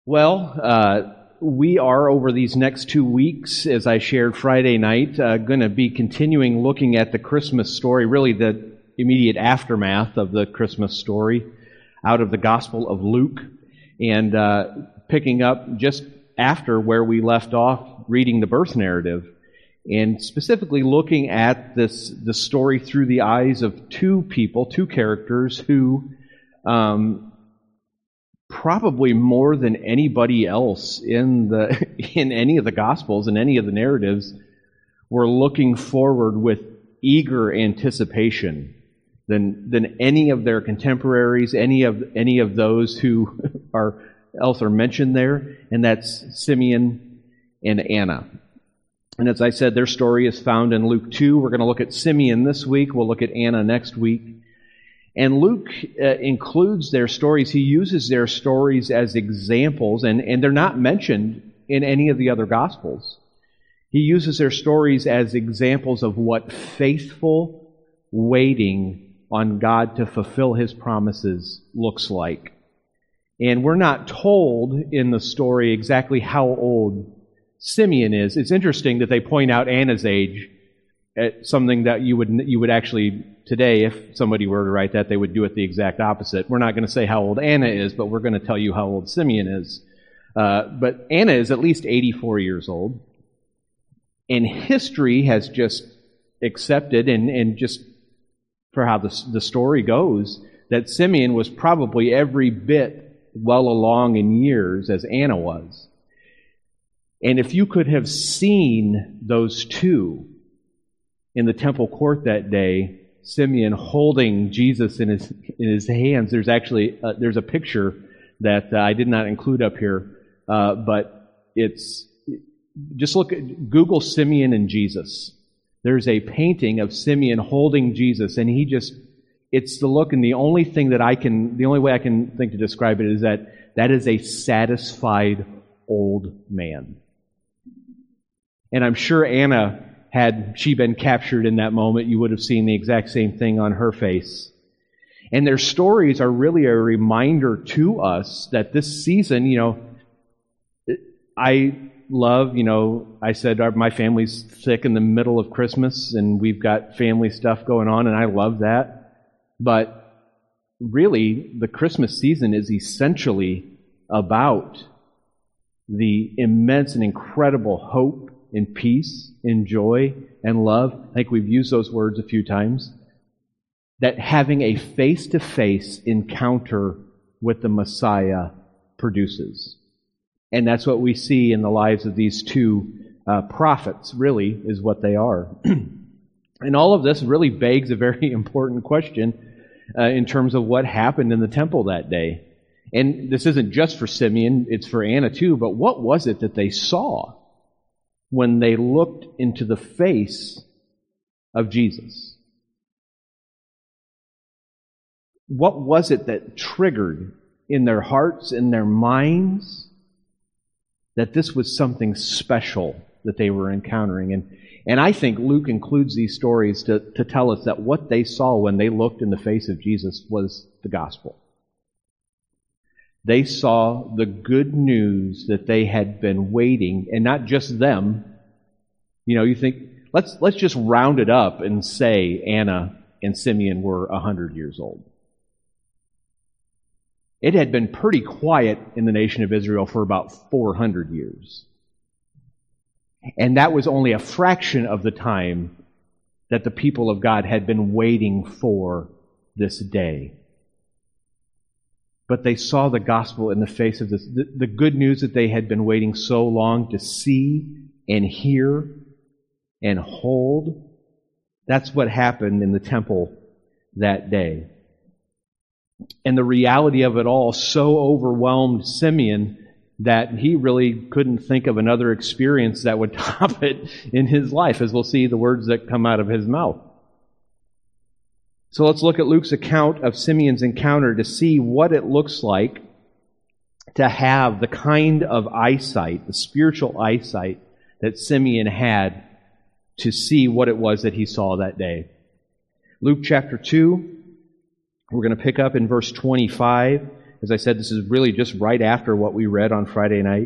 We are, over these next 2 weeks, as I shared Friday night, going to be continuing looking at the Christmas story, really the immediate aftermath of the Christmas story, out of the Gospel of Luke, and picking up just after where we left off reading the birth narrative, and specifically looking at the story through the eyes of two characters who probably more than anybody else in any of the Gospels and any of the narratives were looking forward with eager anticipation than any of their contemporaries, any of those who are mentioned there, and that's Simeon and Anna. And as I said, their story is found in Luke 2. We're going to look at Simeon this week. We'll look at Anna next week. And Luke includes their stories. He uses their stories as examples, and they're not mentioned in any of the other Gospels. He uses their stories as examples of what faithful waiting on God to fulfill His promises looks like. And we're not told in the story exactly how old Simeon is. It's interesting that they point out Anna's age, at something that you would actually, today, if somebody were to write that, they would do it the exact opposite. We're not going to say how old Anna is, but we're going to tell you how old Simeon is. But Anna is at least 84 years old. And history has just accepted, and just for how the story goes, that Simeon was probably every bit well along in years as Anna was. And if you could have seen those two in the temple court that day, Simeon holding Jesus in his hands, there's actually there's a picture that I did not include up here, but it's just Google Simeon and Jesus. There's a painting of Simeon holding Jesus, and it's the look, and the only way I can think to describe it is that is a satisfied old man. And I'm sure Anna, had she been captured in that moment, you would have seen the exact same thing on her face. And their stories are really a reminder to us that this season, I love, I said my family's thick in the middle of Christmas, and we've got family stuff going on, and I love that. But really, the Christmas season is essentially about the immense and incredible hope and peace and joy and love. I think we've used those words a few times. That having a face-to-face encounter with the Messiah produces. And that's what we see in the lives of these two prophets, really, is what they are. And all of this really begs a very important question in terms of what happened in the temple that day. And this isn't just for Simeon, it's for Anna too, but what was it that they saw when they looked into the face of Jesus? What was it that triggered in their hearts, in their minds, that this was something special that they were encountering? And I think Luke includes these stories to tell us that what they saw when they looked in the face of Jesus was the gospel. They saw the good news that they had been waiting, and not just them. You think, let's just round it up and say Anna and Simeon were 100 years old. It had been pretty quiet in the nation of Israel for about 400 years. And that was only a fraction of the time that the people of God had been waiting for this day. But they saw the gospel in the face of this, the good news that they had been waiting so long to see and hear and hold. That's what happened in the temple that day. And the reality of it all so overwhelmed Simeon that he really couldn't think of another experience that would top it in his life, as we'll see the words that come out of his mouth. So let's look at Luke's account of Simeon's encounter to see what it looks like to have the kind of eyesight, the spiritual eyesight that Simeon had to see what it was that he saw that day. Luke chapter 2, we're going to pick up in verse 25. As I said, this is really just right after what we read on Friday night.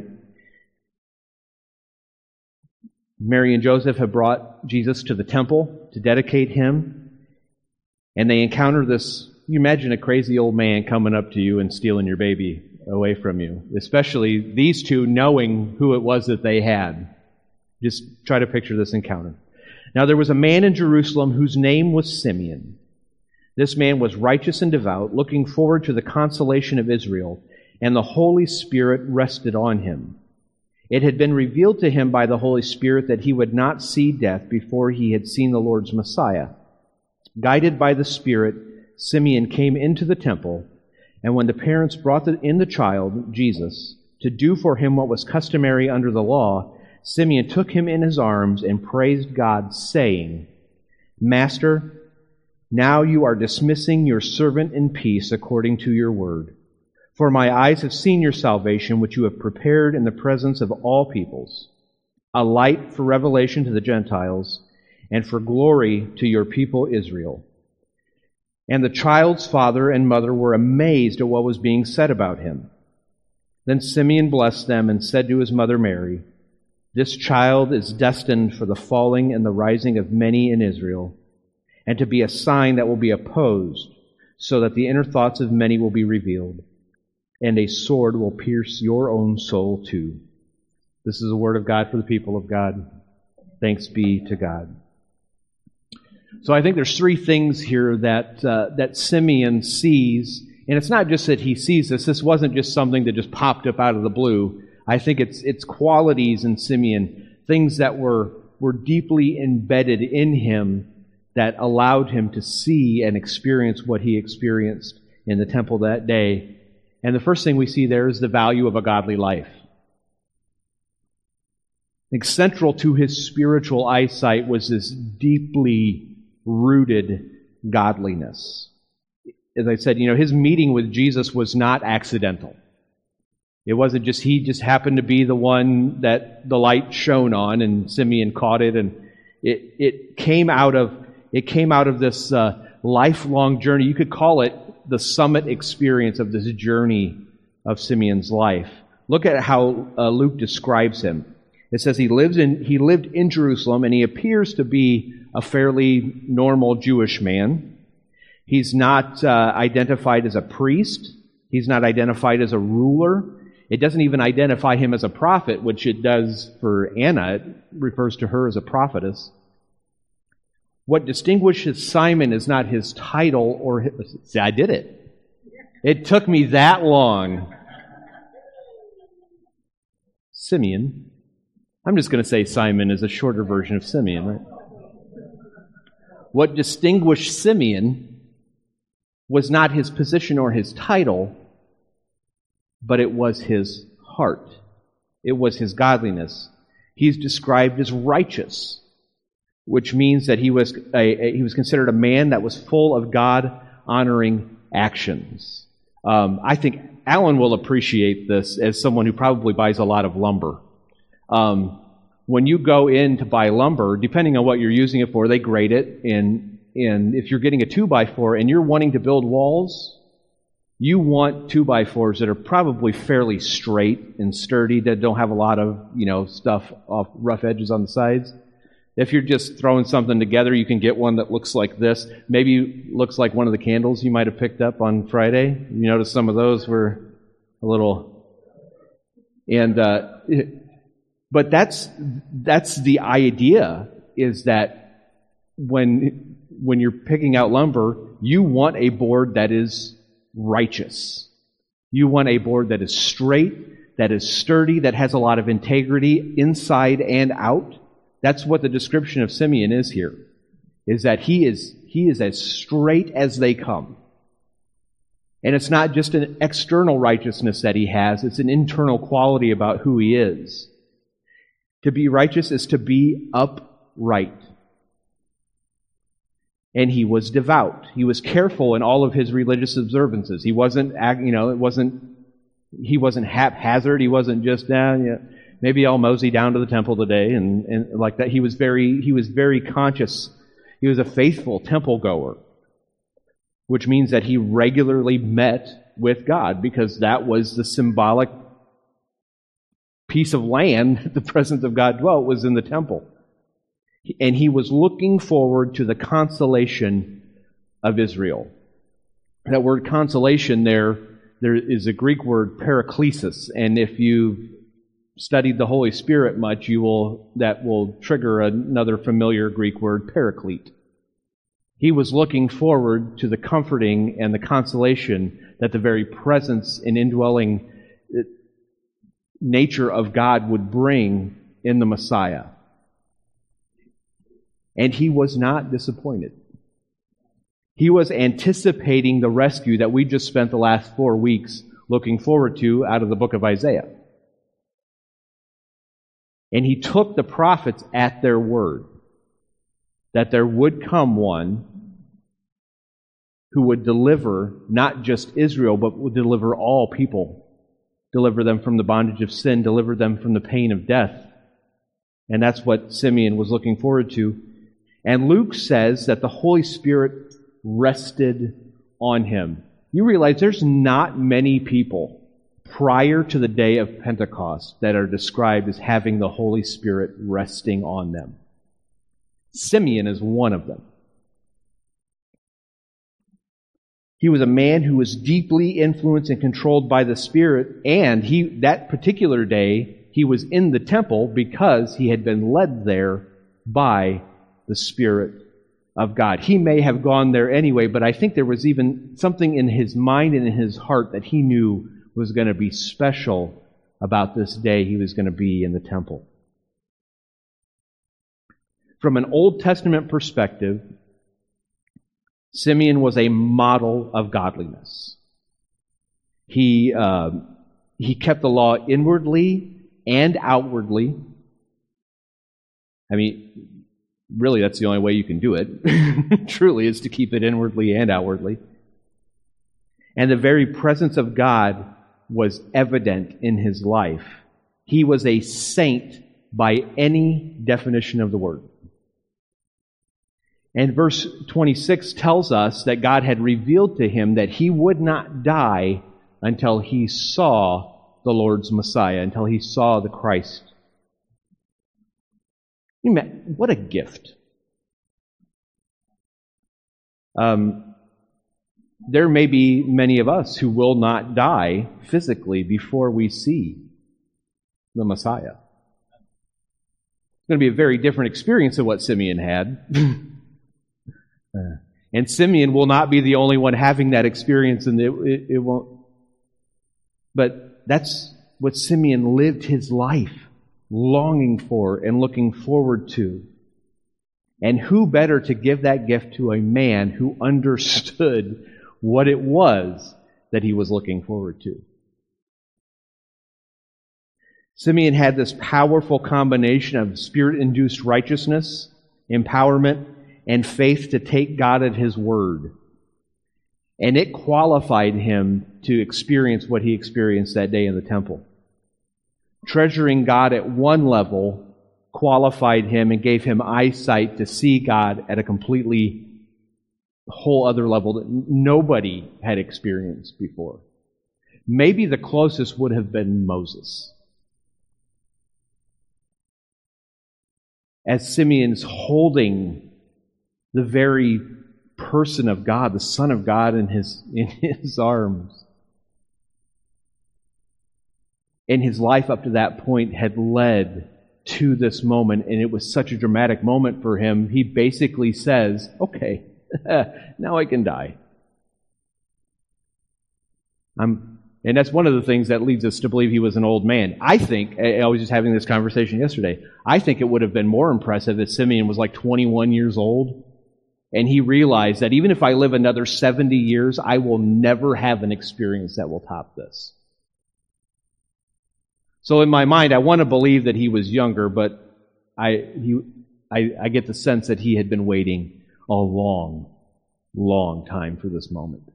Mary and Joseph have brought Jesus to the temple to dedicate him, and they encounter this. You imagine a crazy old man coming up to you and stealing your baby away from you, especially these two knowing who it was that they had. Just try to picture this encounter. Now there was a man in Jerusalem whose name was Simeon. This man was righteous and devout, looking forward to the consolation of Israel, and the Holy Spirit rested on him. It had been revealed to him by the Holy Spirit that he would not see death before he had seen the Lord's Messiah. Guided by the Spirit, Simeon came into the temple, and when the parents brought in the child, Jesus, to do for him what was customary under the law, Simeon took him in his arms and praised God, saying, "Master, now you are dismissing your servant in peace according to your word. For my eyes have seen your salvation, which you have prepared in the presence of all peoples, a light for revelation to the Gentiles, and for glory to your people Israel." And the child's father and mother were amazed at what was being said about him. Then Simeon blessed them and said to his mother Mary, "This child is destined for the falling and the rising of many in Israel, and to be a sign that will be opposed, so that the inner thoughts of many will be revealed. And a sword will pierce your own soul too." This is the word of God for the people of God. Thanks be to God. So I think there's three things here that Simeon sees, and it's not just that he sees this. This wasn't just something that just popped up out of the blue. I think it's qualities in Simeon, things that were deeply embedded in him that allowed him to see and experience what he experienced in the temple that day. And the first thing we see there is the value of a godly life. I think central to his spiritual eyesight was this deeply rooted godliness. As I said, his meeting with Jesus was not accidental. It wasn't just he just happened to be the one that the light shone on and Simeon caught it, and it came out of this lifelong journey. You could call it the summit experience of this journey of Simeon's life. Look at how Luke describes him. It says he lived in Jerusalem, and he appears to be a fairly normal Jewish man. He's not identified as a priest. He's not identified as a ruler. It doesn't even identify him as a prophet, which it does for Anna. It refers to her as a prophetess. What distinguishes Simon is not his title or his... See, I did it. It took me that long. Simeon. I'm just going to say Simon is a shorter version of Simeon, right? What distinguished Simeon was not his position or his title, but it was his heart. It was his godliness. He's described as righteous, which means that he was considered a man that was full of God-honoring actions. I think Alan will appreciate this as someone who probably buys a lot of lumber. When you go in to buy lumber, depending on what you're using it for, they grade it, and if you're getting a 2x4 and you're wanting to build walls, you want 2x4s that are probably fairly straight and sturdy, that don't have a lot of, stuff off rough edges on the sides. If you're just throwing something together, you can get one that looks like this. Maybe looks like one of the candles you might have picked up on Friday. You notice some of those were a little... But that's the idea, is that when you're picking out lumber, you want a board that is righteous. You want a board that is straight, that is sturdy, that has a lot of integrity inside and out. That's what the description of Simeon is here, is that he is as straight as they come. And it's not just an external righteousness that he has, it's an internal quality about who he is. To be righteous is to be upright. And he was devout. He was careful in all of his religious observances. He wasn't haphazard. He wasn't just, maybe I'll mosey down to the temple today and like that. He was very conscious. He was a faithful temple goer, which means that he regularly met with God, because that was the symbolic piece of land that the presence of God dwelt, was in the temple. And he was looking forward to the consolation of Israel. That word consolation there is a Greek word paraklesis, and if you've studied the Holy Spirit much, that will trigger another familiar Greek word, paraclete. He was looking forward to the comforting and the consolation that the very presence and indwelling nature of God would bring in the Messiah. And he was not disappointed. He was anticipating the rescue that we just spent the last 4 weeks looking forward to out of the book of Isaiah. And he took the prophets at their word, that there would come one who would deliver not just Israel, but would deliver all people, deliver them from the bondage of sin, deliver them from the pain of death. And that's what Simeon was looking forward to. And Luke says that the Holy Spirit rested on him. You realize there's not many people prior to the day of Pentecost that are described as having the Holy Spirit resting on them. Simeon is one of them. He was a man who was deeply influenced and controlled by the Spirit, and that particular day he was in the temple because he had been led there by the Spirit of God. He may have gone there anyway, but I think there was even something in his mind and in his heart that he knew was going to be special about this day he was going to be in the temple. From an Old Testament perspective, Simeon was a model of godliness. He kept the law inwardly and outwardly. I mean, really, that's the only way you can do it. Truly, is to keep it inwardly and outwardly. And the very presence of God was evident in his life. He was a saint by any definition of the word. And verse 26 tells us that God had revealed to him that he would not die until he saw the Lord's Messiah, until he saw the Christ. What a gift. There may be many of us who will not die physically before we see the Messiah. It's going to be a very different experience than what Simeon had. And Simeon will not be the only one having that experience, and it won't. But that's what Simeon lived his life longing for and looking forward to. And who better to give that gift to a man who understood what it was that he was looking forward to? Simeon had this powerful combination of Spirit-induced righteousness, empowerment, and faith to take God at His word. And it qualified him to experience what he experienced that day in the temple. Treasuring God at one level qualified him and gave him eyesight to see God at a completely whole other level that nobody had experienced before. Maybe the closest would have been Moses. As Simeon's holding the very person of God, the Son of God in his arms. And his life up to that point had led to this moment, and it was such a dramatic moment for him. He basically says, okay, now I can die. And that's one of the things that leads us to believe he was an old man. I was just having this conversation yesterday, I think it would have been more impressive if Simeon was like 21 years old, and he realized that even if I live another 70 years, I will never have an experience that will top this. So in my mind, I want to believe that he was younger, but I get the sense that he had been waiting a long, long time for this moment.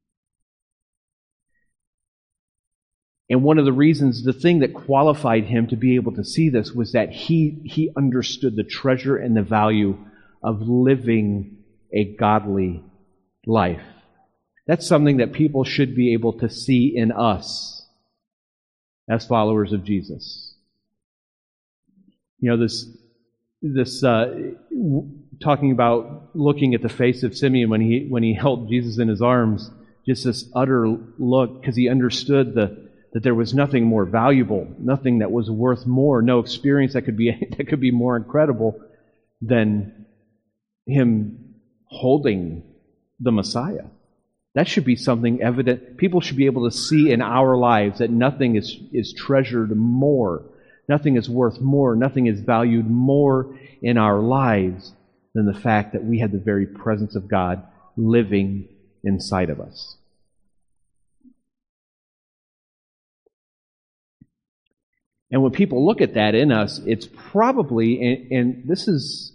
And one of the reasons, the thing that qualified him to be able to see this was that he understood the treasure and the value of living a godly life. That's something that people should be able to see in us as followers of Jesus. You know, this talking about looking at the face of Simeon when he held Jesus in his arms, just this utter look, because he understood that there was nothing more valuable, nothing that was worth more, no experience that could be more incredible than him holding the Messiah. That should be something evident. People should be able to see in our lives that nothing is treasured more, nothing is worth more, nothing is valued more in our lives than the fact that we have the very presence of God living inside of us. And when people look at that in us, it's probably, and this is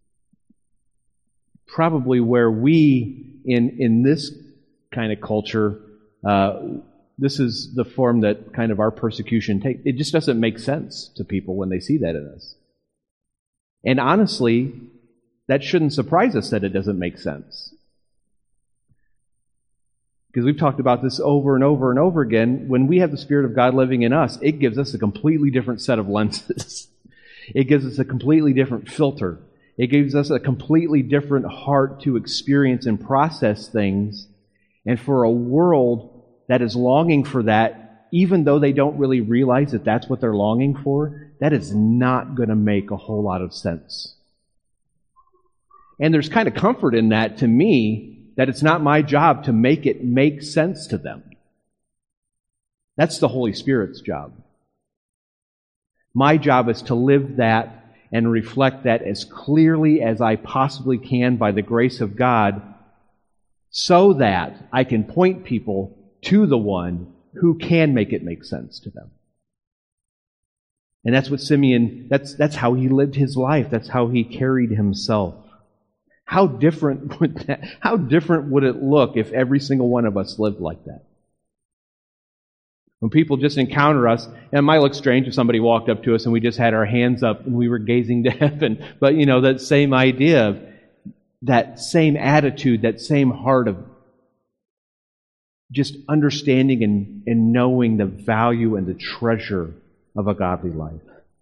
probably where we, in this kind of culture, this is the form that kind of our persecution takes. It just doesn't make sense to people when they see that in us. And honestly, that shouldn't surprise us that it doesn't make sense. Because we've talked about this over and over and over again. When we have the Spirit of God living in us, it gives us a completely different set of lenses. It gives us a completely different filter. It gives us a completely different heart to experience and process things. And for a world that is longing for that, even though they don't really realize that that's what they're longing for, that is not going to make a whole lot of sense. And there's kind of comfort in that to me, that it's not my job to make it make sense to them. That's the Holy Spirit's job. My job is to live that and reflect that as clearly as I possibly can by the grace of God, so that I can point people to the one who can make it make sense to them. And that's what Simeon, that's how he lived his life. That's how he carried himself. How different would it look if every single one of us lived like that? When people just encounter us, and it might look strange if somebody walked up to us and we just had our hands up and we were gazing to heaven, but that same idea of that same attitude, that same heart of just understanding and knowing the value and the treasure of a godly life.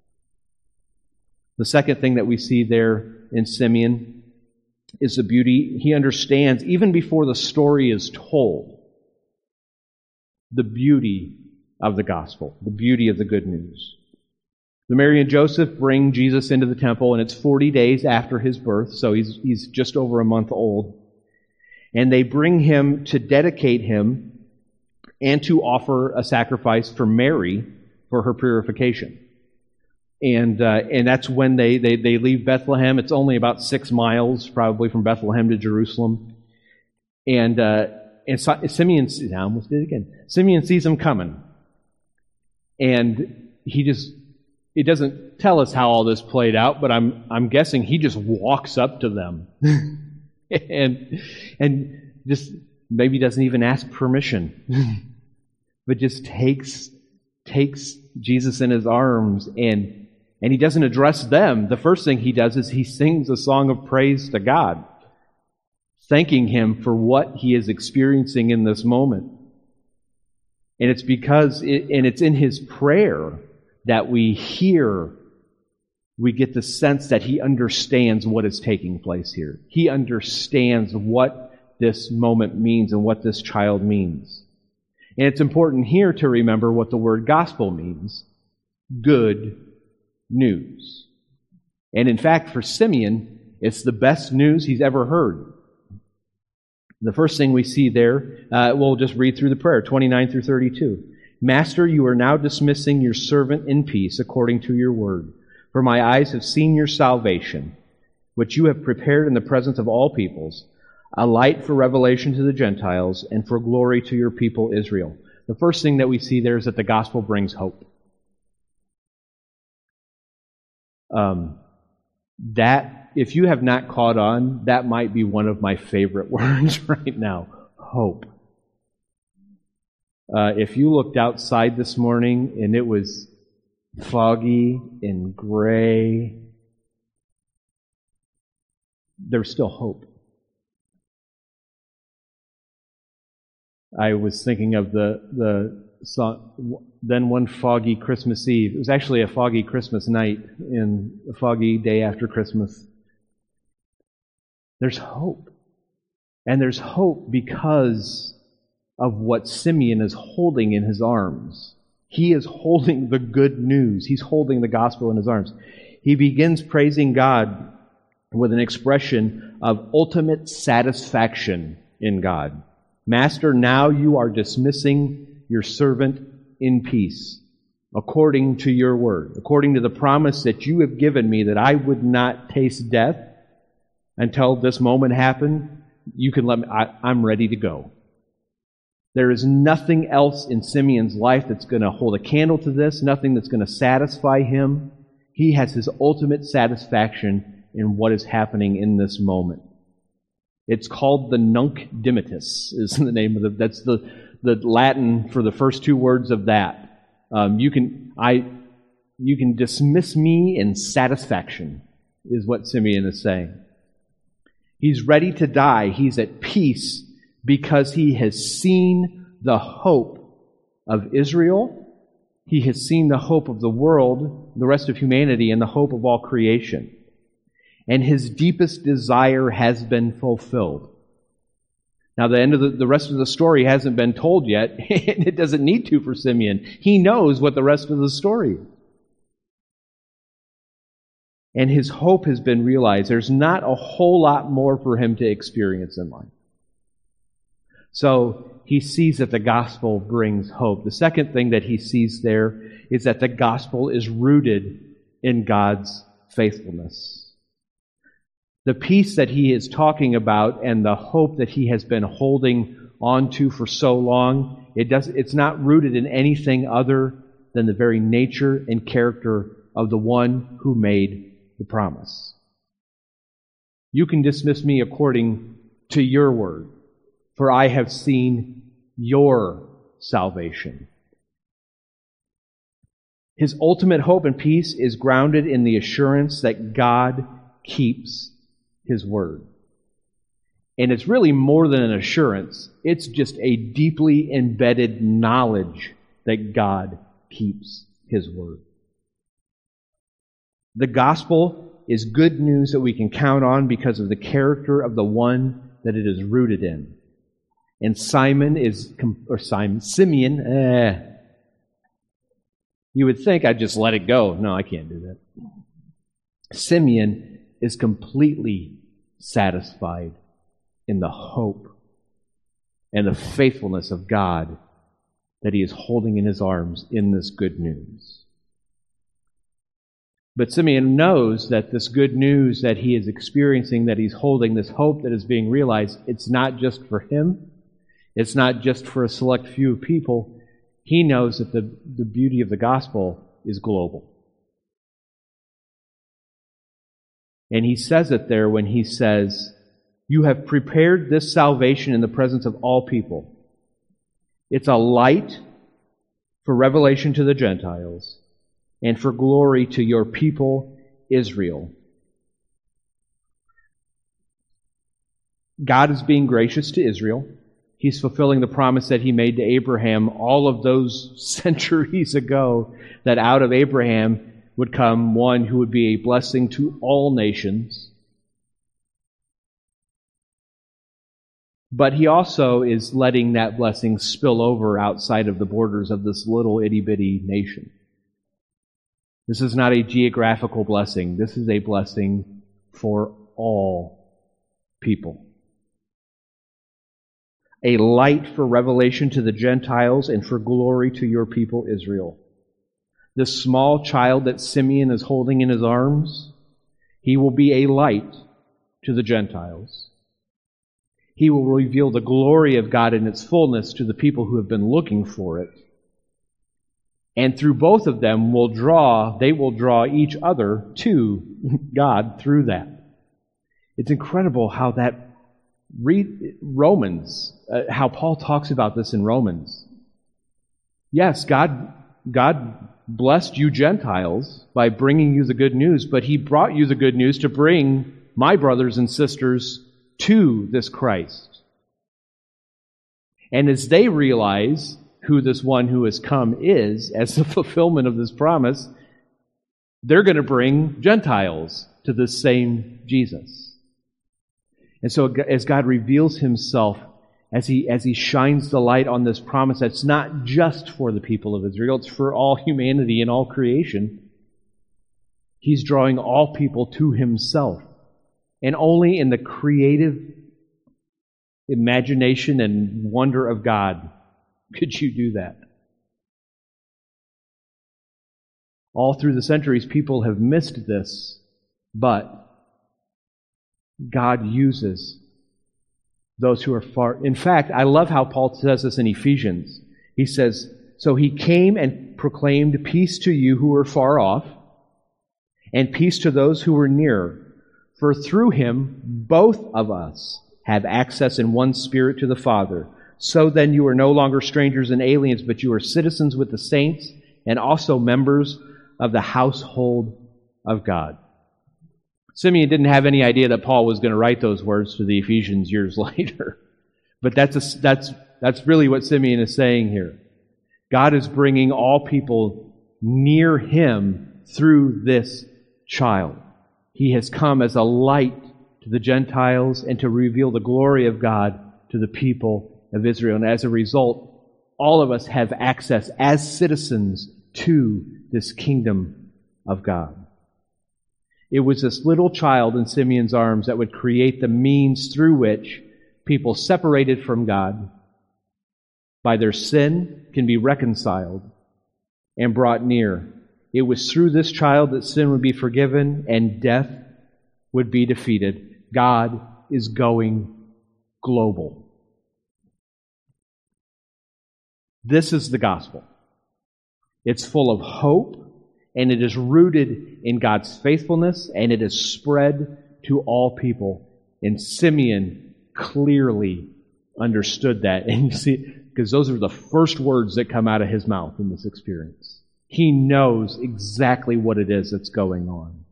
The second thing that we see there in Simeon is the beauty. He understands, even before the story is told, the beauty of the gospel, the beauty of the good news. So Mary and Joseph bring Jesus into the temple, and it's 40 days after his birth, so he's just over a month old. And they bring him to dedicate him and to offer a sacrifice for Mary for her purification. And that's when they leave Bethlehem. It's only about 6 miles, probably, from Bethlehem to Jerusalem. And Simeon, I almost did it again. Simeon sees them coming. And it doesn't tell us how all this played out, but I'm guessing he just walks up to them. and just maybe doesn't even ask permission. But just takes Jesus in his arms, and he doesn't address them. The first thing he does is he sings a song of praise to God, thanking him for what he is experiencing in this moment. And it's it's in his prayer that we get the sense that he understands what is taking place here. He understands what this moment means and what this child means. And it's important here to remember what the word gospel means. Good news. And in fact, for Simeon, it's the best news he's ever heard. The first thing we see there, we'll just read through the prayer, 29 through 32. Master, you are now dismissing your servant in peace according to your word. For my eyes have seen your salvation, which you have prepared in the presence of all peoples, a light for revelation to the Gentiles and for glory to your people Israel. The first thing that we see there is that the gospel brings hope. That, if you have not caught on, that might be one of my favorite words right now. Hope. If you looked outside this morning and it was foggy and gray, there's still hope. I was thinking of the song, Then One Foggy Christmas Eve. It was actually a foggy Christmas night and a foggy day after Christmas. There's hope. And there's hope because of what Simeon is holding in his arms. He is holding the good news. He's holding the gospel in his arms. He begins praising God with an expression of ultimate satisfaction in God. Master, now you are dismissing your servant in peace, according to your word, according to the promise that you have given me that I would not taste death until this moment happened. You can let me, I'm ready to go. There is nothing else in Simeon's life that's going to hold a candle to this, nothing that's going to satisfy him. He has his ultimate satisfaction in what is happening in this moment. It's called the Nunc Dimittis, is the name of that's the Latin for the first two words of that. You can dismiss me in satisfaction, is what Simeon is saying. He's ready to die. He's at peace because he has seen the hope of Israel. He has seen the hope of the world, the rest of humanity, and the hope of all creation. And his deepest desire has been fulfilled. Now, the end of the rest of the story hasn't been told yet, and it doesn't need to for Simeon. He knows what the rest of the story is. And his hope has been realized. There's not a whole lot more for him to experience in life. So he sees that the gospel brings hope. The second thing that he sees there is that the gospel is rooted in God's faithfulness. The peace that he is talking about and the hope that he has been holding on to for so long, it's not rooted in anything other than the very nature and character of the one who made the promise. You can dismiss me according to your word, for I have seen your salvation. His ultimate hope and peace is grounded in the assurance that God keeps His word. And it's really more than an assurance. It's just a deeply embedded knowledge that God keeps His word. The gospel is good news that we can count on because of the character of the one that it is rooted in. And Simeon, you would think I'd just let it go. No, I can't do that. Simeon is completely satisfied in the hope and the faithfulness of God that he is holding in his arms in this good news. But Simeon knows that this good news that he is experiencing, that he's holding, this hope that is being realized, it's not just for him. It's not just for a select few people. He knows that the beauty of the gospel is global. And he says it there when he says, "You have prepared this salvation in the presence of all people. It's a light for revelation to the Gentiles and for glory to your people, Israel." God is being gracious to Israel. He's fulfilling the promise that He made to Abraham all of those centuries ago, that out of Abraham would come one who would be a blessing to all nations. But He also is letting that blessing spill over outside of the borders of this little itty-bitty nation. This is not a geographical blessing. This is a blessing for all people. A light for revelation to the Gentiles and for glory to your people Israel. This small child that Simeon is holding in his arms, he will be a light to the Gentiles. He will reveal the glory of God in its fullness to the people who have been looking for it. And through both of them they will draw each other to God through that. It's incredible how that read Romans, how Paul talks about this in Romans. Yes, God blessed you Gentiles by bringing you the good news, but He brought you the good news to bring my brothers and sisters to this Christ. And as they realize who this one who has come is, as the fulfillment of this promise, they're going to bring Gentiles to this same Jesus. And so as God reveals himself, as he shines the light on this promise that's not just for the people of Israel, it's for all humanity and all creation, he's drawing all people to himself. And only in the creative imagination and wonder of God could you do that. All through the centuries, people have missed this, but God uses those who are far. In fact, I love how Paul says this in Ephesians. He says, "So he came and proclaimed peace to you who were far off, and peace to those who were near. For through him, both of us have access in one Spirit to the Father. So then you are no longer strangers and aliens, but you are citizens with the saints and also members of the household of God." Simeon didn't have any idea that Paul was going to write those words to the Ephesians years later. But that's really what Simeon is saying here. God is bringing all people near him through this child. He has come as a light to the Gentiles and to reveal the glory of God to the people of Israel. And as a result, all of us have access as citizens to this kingdom of God. It was this little child in Simeon's arms that would create the means through which people separated from God by their sin can be reconciled and brought near. It was through this child that sin would be forgiven and death would be defeated. God is going global. This is the gospel. It's full of hope, and it is rooted in God's faithfulness, and it is spread to all people. And Simeon clearly understood that. And you see, because those are the first words that come out of his mouth in this experience. He knows exactly what it is that's going on.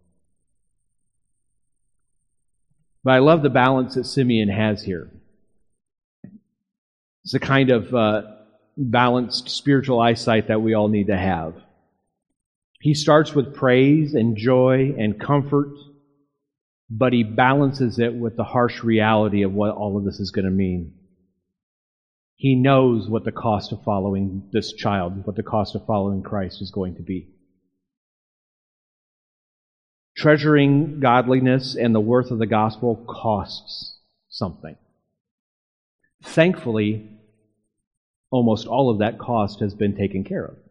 But I love the balance that Simeon has here. It's a kind of balanced spiritual eyesight that we all need to have. He starts with praise and joy and comfort, but he balances it with the harsh reality of what all of this is going to mean. He knows what the cost of following this child, what the cost of following Christ is going to be. Treasuring godliness and the worth of the gospel costs something. Thankfully, almost all of that cost has been taken care of.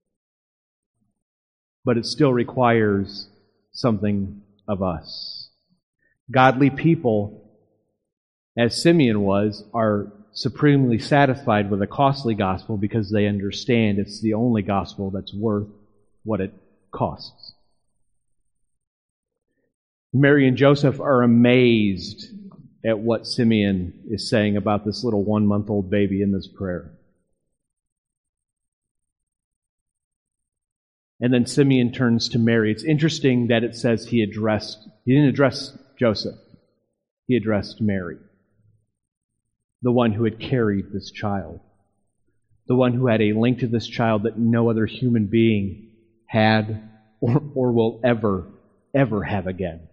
But it still requires something of us. Godly people, as Simeon was, are supremely satisfied with a costly gospel because they understand it's the only gospel that's worth what it costs. Mary and Joseph are amazed at what Simeon is saying about this little 1-month-old baby in this prayer. And then Simeon turns to Mary. It's interesting that it says he didn't address Joseph. He addressed Mary, the one who had carried this child, the one who had a link to this child that no other human being had or will ever have again.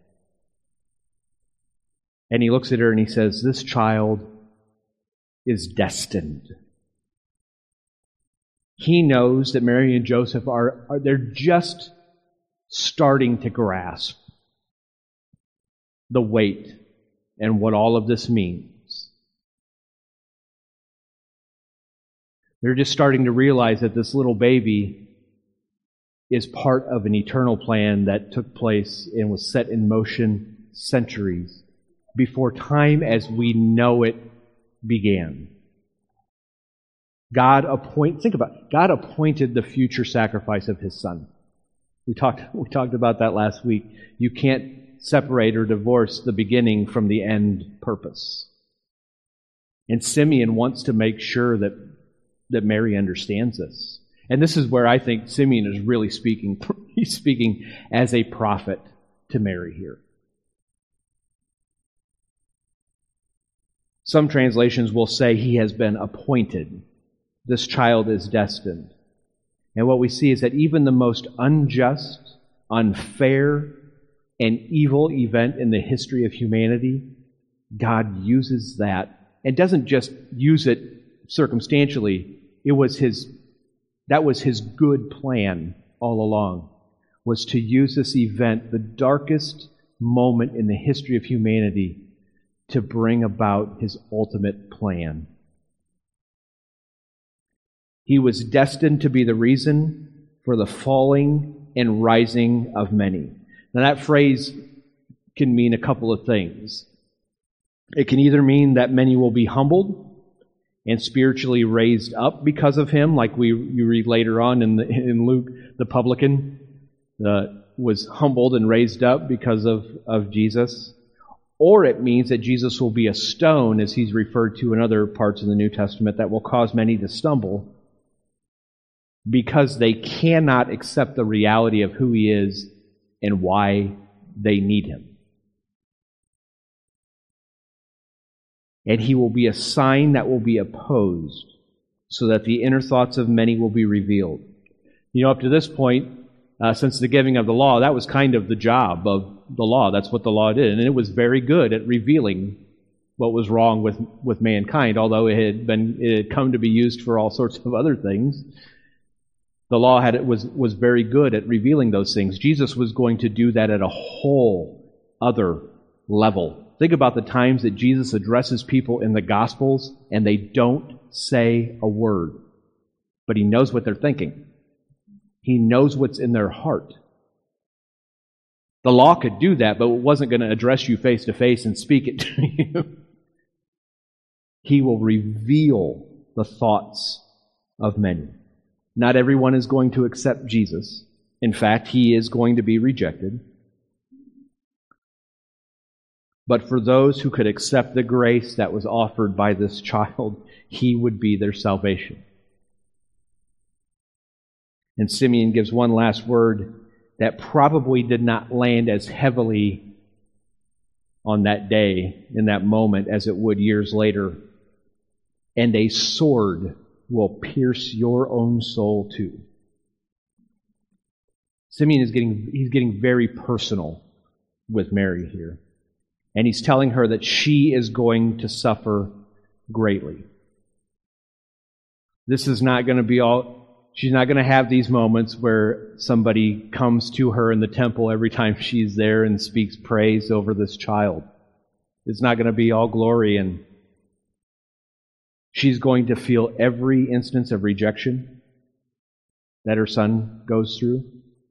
And he looks at her and he says, "This child is destined." He knows that Mary and Joseph they're just starting to grasp the weight and what all of this means. They're just starting to realize that this little baby is part of an eternal plan that took place and was set in motion centuries before time as we know it began. God appointed the future sacrifice of His Son. We talked about that last week. You can't separate or divorce the beginning from the end purpose. And Simeon wants to make sure that Mary understands this. And this is where I think Simeon is really speaking. He's speaking as a prophet to Mary here. Some translations will say he has been appointed. This child is destined. And what we see is that even the most unjust, unfair, and evil event in the history of humanity, God uses that, and doesn't just use it circumstantially. That was his good plan all along, was to use this event, the darkest moment in the history of humanity, to bring about his ultimate plan. He was destined to be the reason for the falling and rising of many. Now that phrase can mean a couple of things. It can either mean that many will be humbled and spiritually raised up because of him, like you read later on in Luke, the publican was humbled and raised up because of Jesus. Or it means that Jesus will be a stone, as he's referred to in other parts of the New Testament, that will cause many to stumble because they cannot accept the reality of who he is and why they need him. And he will be a sign that will be opposed, so that the inner thoughts of many will be revealed. Up to this point, since the giving of the law, that was kind of the job of the law. That's what the law did. And it was very good at revealing what was wrong with mankind, although it had come to be used for all sorts of other things. The law was very good at revealing those things. Jesus was going to do that at a whole other level. Think about the times that Jesus addresses people in the Gospels and they don't say a word, but he knows what they're thinking. He knows what's in their heart. The law could do that, but it wasn't going to address you face to face and speak it to you. He will reveal the thoughts of many. Not everyone is going to accept Jesus. In fact, he is going to be rejected. But for those who could accept the grace that was offered by this child, he would be their salvation. And Simeon gives one last word that probably did not land as heavily on that day, in that moment, as it would years later. And a sword will pierce your own soul too. Simeon is getting very personal with Mary here. And he's telling her that she is going to suffer greatly. This is not going to be she's not going to have these moments where somebody comes to her in the temple every time she's there and speaks praise over this child. It's not going to be all glory, and she's going to feel every instance of rejection that her son goes through.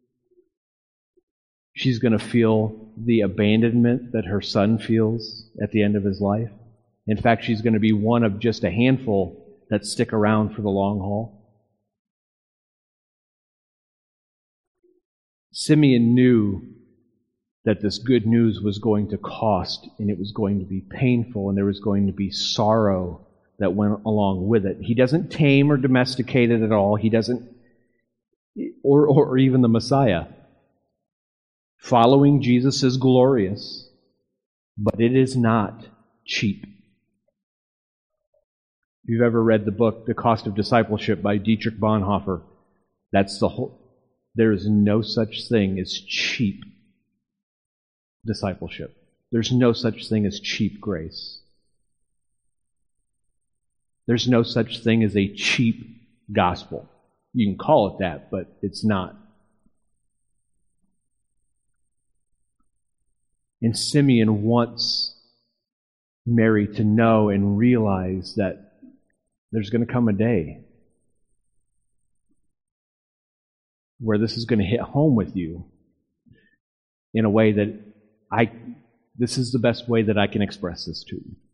She's going to feel the abandonment that her son feels at the end of his life. In fact, she's going to be one of just a handful that stick around for the long haul. Simeon knew that this good news was going to cost, and it was going to be painful, and there was going to be sorrow that went along with it. He doesn't tame or domesticate it at all. He doesn't, or even the Messiah. Following Jesus is glorious, but it is not cheap. If you've ever read the book, The Cost of Discipleship by Dietrich Bonhoeffer, that's the whole. There is no such thing as cheap discipleship. There's no such thing as cheap grace. There's no such thing as a cheap gospel. You can call it that, but it's not. And Simeon wants Mary to know and realize that there's going to come a day where this is going to hit home with you in a way that this is the best way that I can express this to you.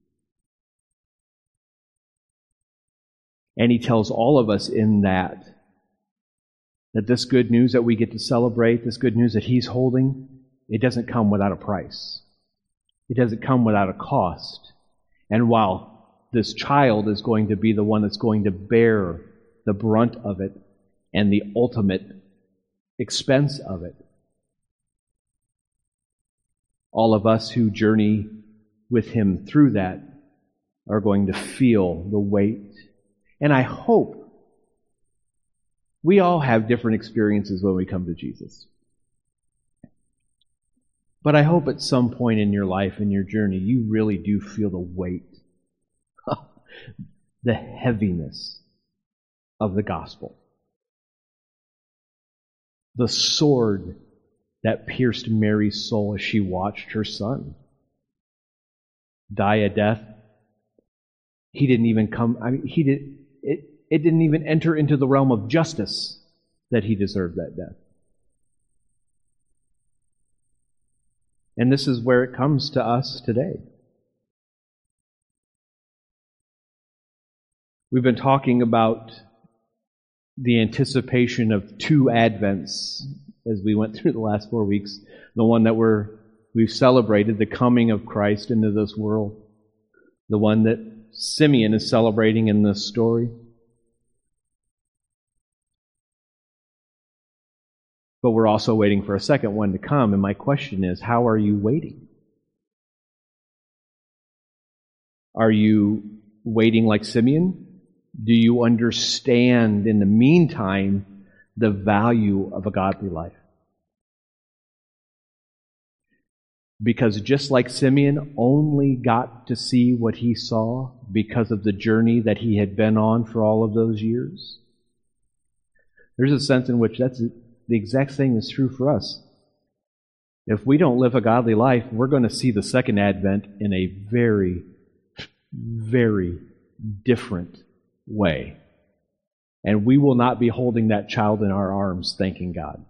And he tells all of us in that this good news that we get to celebrate, this good news that he's holding, it doesn't come without a price. It doesn't come without a cost. And while this child is going to be the one that's going to bear the brunt of it and the ultimate expense of it, all of us who journey with him through that are going to feel the weight. And I hope we all have different experiences when we come to Jesus. But I hope at some point in your life, in your journey, you really do feel the weight, the heaviness of the gospel. The sword that pierced Mary's soul as she watched her son die a death. He didn't even come, it didn't even enter into the realm of justice that he deserved that death. And this is where it comes to us today. We've been talking about the anticipation of two Advents as we went through the last 4 weeks. The one that we've celebrated, the coming of Christ into this world. The one that Simeon is celebrating in this story. But we're also waiting for a second one to come. And my question is, how are you waiting? Are you waiting like Simeon? Do you understand in the meantime the value of a godly life? Because just like Simeon only got to see what he saw because of the journey that he had been on for all of those years, there's a sense in which that's the exact thing that's true for us. If we don't live a godly life, we're going to see the second advent in a very, very different way. And we will not be holding that child in our arms, thanking God.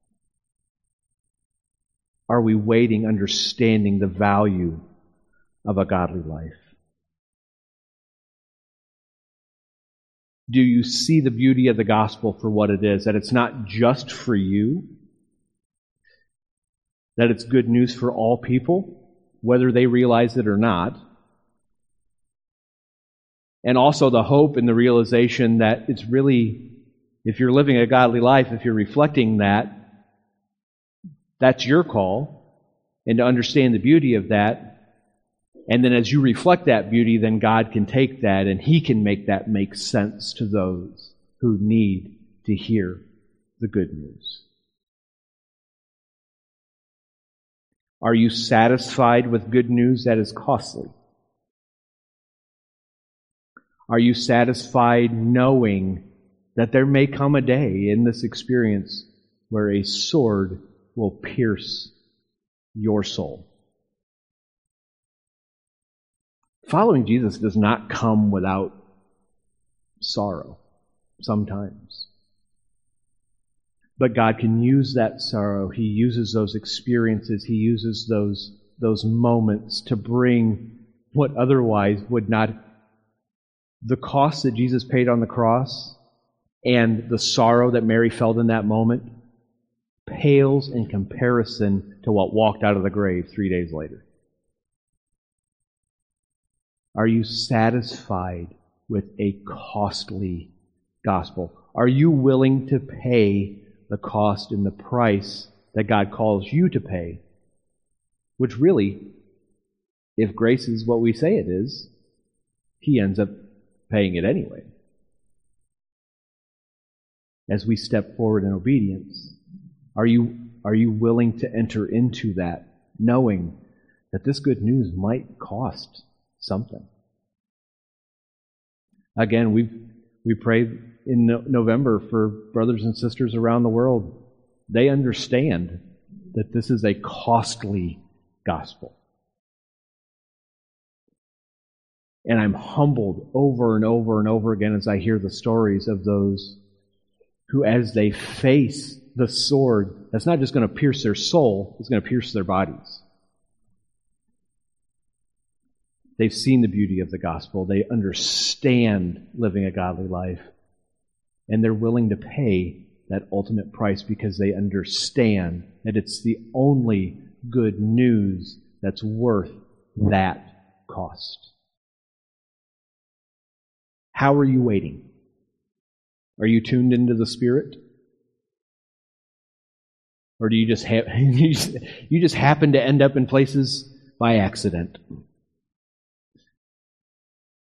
Are we waiting, understanding the value of a godly life? Do you see the beauty of the gospel for what it is? That it's not just for you. That it's good news for all people, whether they realize it or not. And also the hope and the realization that it's really, if you're living a godly life, if you're reflecting that, that's your call. And to understand the beauty of that. And then as you reflect that beauty, then God can take that and He can make that make sense to those who need to hear the good news. Are you satisfied with good news that is costly? Are you satisfied knowing that there may come a day in this experience where a sword will pierce your soul? Following Jesus does not come without sorrow, sometimes. But God can use that sorrow. He uses those experiences. He uses those moments to bring what otherwise would not. The cost that Jesus paid on the cross and the sorrow that Mary felt in that moment pales in comparison to what walked out of the grave 3 days later. Are you satisfied with a costly gospel? Are you willing to pay the cost and the price that God calls you to pay? Which really, if grace is what we say it is, He ends up paying it anyway. As we step forward in obedience, are you willing to enter into that, knowing that this good news might cost something? Again, we prayed in November for brothers and sisters around the world. They understand that this is a costly gospel. And I'm humbled over and over and over again as I hear the stories of those who, as they face the sword, that's not just going to pierce their soul, it's going to pierce their bodies. They've seen the beauty of the gospel. They understand living a godly life. And they're willing to pay that ultimate price because they understand that it's the only good news that's worth that cost. How are you waiting? Are you tuned into the Spirit? Or do you just you just happen to end up in places by accident?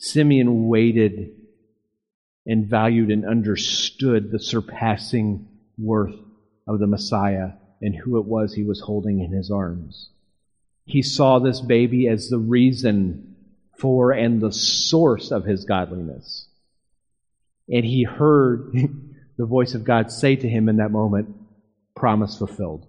Simeon waited and valued and understood the surpassing worth of the Messiah and who it was he was holding in his arms. He saw this baby as the reason for and the source of his godliness. And he heard the voice of God say to him in that moment, promise fulfilled.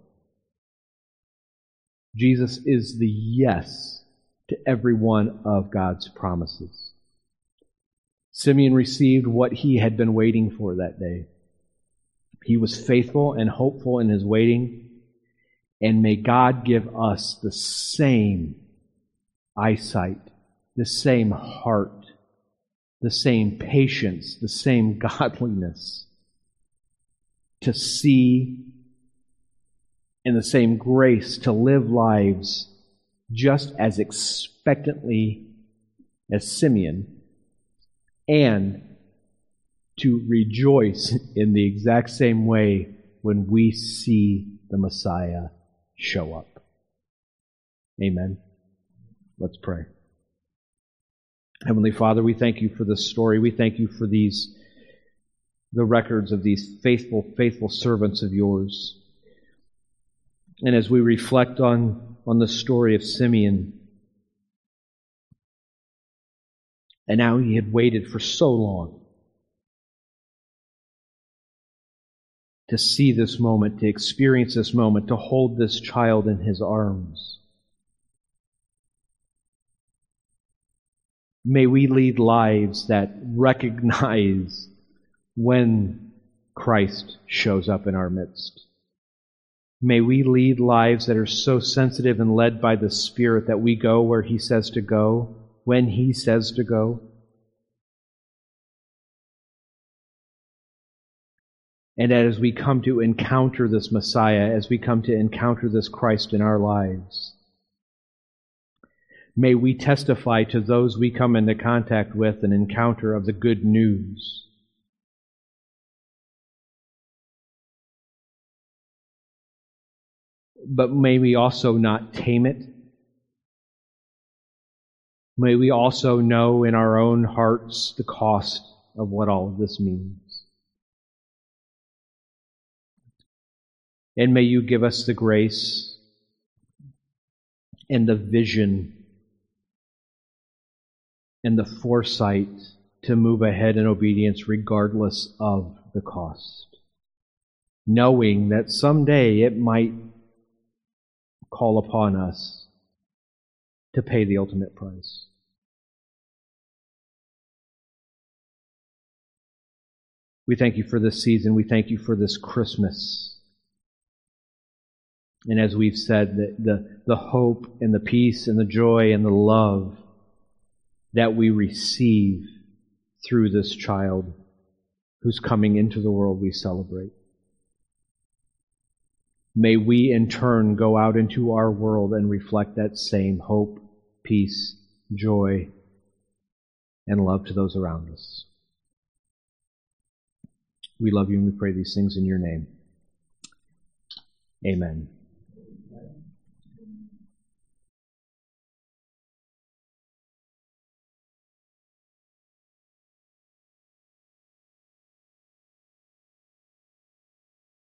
Jesus is the yes to every one of God's promises. Simeon received what he had been waiting for that day. He was faithful and hopeful in his waiting, and may God give us the same eyesight, the same heart, the same patience, the same godliness to see, and the same grace to live lives just as expectantly as Simeon, and to rejoice in the exact same way when we see the Messiah show up. Amen. Let's pray. Heavenly Father, we thank you for this story. We thank you for the records of these faithful servants of yours. And as we reflect on the story of Simeon, and how he had waited for so long to see this moment, to experience this moment, to hold this child in his arms. May we lead lives that recognize when Christ shows up in our midst. May we lead lives that are so sensitive and led by the Spirit that we go where He says to go, when He says to go. And as we come to encounter this Messiah, as we come to encounter this Christ in our lives, may we testify to those we come into contact with and encounter of the good news. But may we also not tame it. May we also know in our own hearts the cost of what all of this means. And may you give us the grace and the vision and the foresight to move ahead in obedience regardless of the cost, knowing that someday it might call upon us to pay the ultimate price. We thank you for this season. We thank you for this Christmas. And as we've said, the hope and the peace and the joy and the love that we receive through this child who's coming into the world we celebrate. May we in turn go out into our world and reflect that same hope, peace, joy, and love to those around us. We love you and we pray these things in your name. Amen.